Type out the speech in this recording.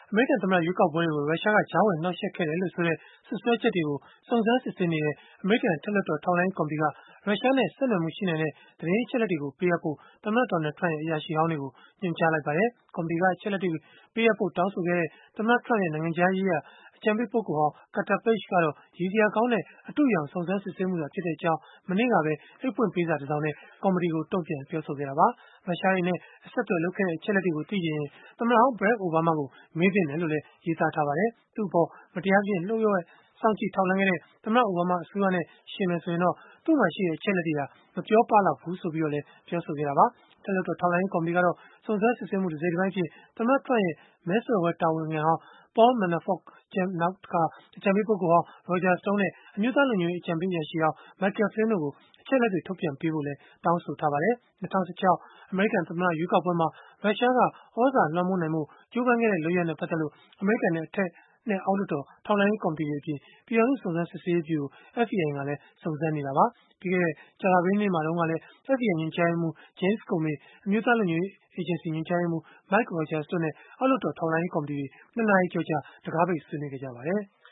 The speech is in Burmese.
အမေရိကန်သမ္မတရွေးကောက်ပွဲတွေကို ရုရှားကကြားဝင်နှောက်ယှက်ခဲ့တယ်လို့ဆိုတဲ့ စွပ်စွဲချက်တွေကို စုံစမ်းစစ်ဆေးနေတဲ့ အမေရိကန်အထက်လွှတ်တော် ထောက်လှမ်းရေးကော်မတီက ရုရှားနဲ့ ဆက်နွယ်မှုရှိနိုင်တဲ့ သတင်းအချက်အလက်တွေကို ပေးအပ်ဖို့ သမ္မတ Donald Trump ရဲ့ အရာရှိဟောင်းတွေကို ညွှန်ကြားလိုက်ပါတယ်။ ကော်မတီက အချက်အလက်တွေ ပေးအပ်ဖို့ တောင်းဆိုခဲ့တဲ့ သမ္မတ Trump ရဲ့ နိုင်ငံခြားရေးရာ အကြံပေးပုဂ္ဂိုလ်ဟောင်း Carter Page ကတော့ ရည်စရာကောင်းတဲ့ အတုအယောင် စုံစမ်းစစ်ဆေးမှုသာဖြစ်ကြောင်း မနေ့ကပဲ အိတ်ဖွင့်ပေးစာတစောင်နဲ့ ကော်မတီကို တုံ့ပြန်ပြောဆိုခဲ့တာပါ။ ရုရှားတွေနဲ့ အဆက်အသွယ်လုပ်ခဲ့တဲ့ အချက်အလက်တွေကို သိချင်ရင် သမ္မတဟောင်း Barack Obama ကို မေးသင့်တယ်လို့လည်း ရေးသားထားပါတယ်။ သူ့အပေါ် မတရားသဖြင့် လျို့ဝှက်စောင့်ကြည့်ထောက်လှမ်းခဲ့တဲ့ သမ္မတအိုဘားမား အစိုးရနဲ့ ယှဉ်မယ်ဆိုရင်တော့ သူ့မှာရှိတဲ့ အချက်အလက်တွေဟာ မပြောပလောက်ဘူးလို့လည်း ပြောဆိုခဲ့တာပါ။ အထက်လွှတ်တော် ထောက်လှမ်းရေးကော်မတီကတော့ စုံစမ်းစစ်ဆေးမှု တစိတ်တပိုင်းအဖြစ် သမ္မတ Trump ရဲ့ မဲဆွယ်ပွဲတာဝန်ခံဟောင်း Paul Manafort ၊ နောက်တခါ အကြံပေးပုဂ္ဂိုလ်ဟောင်း Roger Stone နဲ့ အမျိုးသားလုံခြုံရေး အကြံပေးအရာရှိဟောင်း Michael Flynn တို့ကို အချက်အလက်တွေ ထုတ်ပြန်ပေးဖို့လည်း တောင်းဆိုထားပါတယ်။ ၂၀၁၆ အမေရိကန်သမ္မတ ရွေးကောက်ပွဲမှာ ရုရှားက သြဇာလွှမ်းမိုးနိုင်ဖို့ ကြိုးပမ်းခဲ့တဲ့ လုပ်ရပ်နဲ့ ပတ်သက်လို့ အမေရိကန် အထက်နဲ့ အောက်လွှတ်တော် ထောက်လှမ်းရေး ကော်မတီတွေအပြင် ပြည်ထောင်စု စုံစမ်းစစ်ဆေးရေးဗျုရို (FBI) ကလည်း စုံစမ်းနေတာပါ။ ပြီးခဲ့တဲ့ ကြာသပတေးနေ့မှာတုန်းကလည်း FBI ညွှန်ကြားရေးမှူး James Comey အမျိုးသားလုံခြုံရေးအေဂျင်စီ ညွှန်ကြားရေးမှူး Mike Rogers တို့နဲ့ အောက်လွှတ်တော် ထောက်လှမ်းရေး ကော်မတီတွေ ၂ နာရီကျော်ကြာ တံခါးပိတ်ဆွေးနွေးခဲ့ကြပါတယ်။